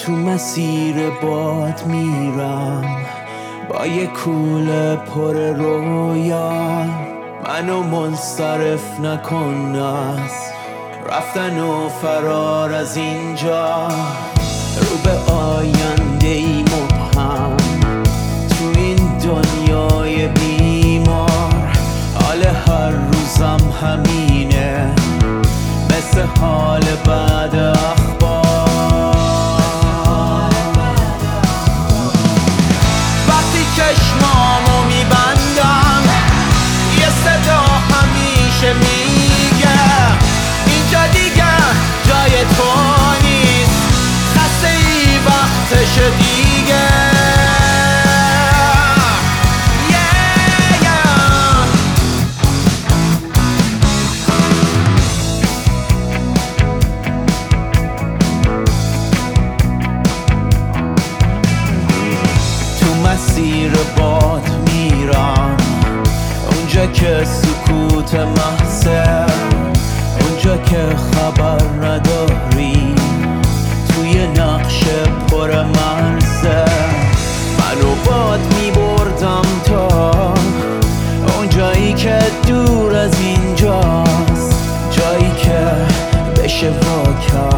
تو مسیر باد میرم با یه کوله پر رویا، منو منصرف نکن از رفتن و فرار از اینجا. رو به آینده ای مبهم تو این دنیای بیمار، حال هر روزم همینه مثل حال بعد اخبار. وقتی چشمامو میبندم یه صدا همیشه میگه اینجا دیگه جای تو نیست، خسته ای وقتش دیگه. مسیر باد میرم اونجا که سکوت محضه، اونجا که خبر نداری توی نقش پر مرزه. منو باد میبردم تا اونجایی که دور از اینجاست، جایی که بشه واکر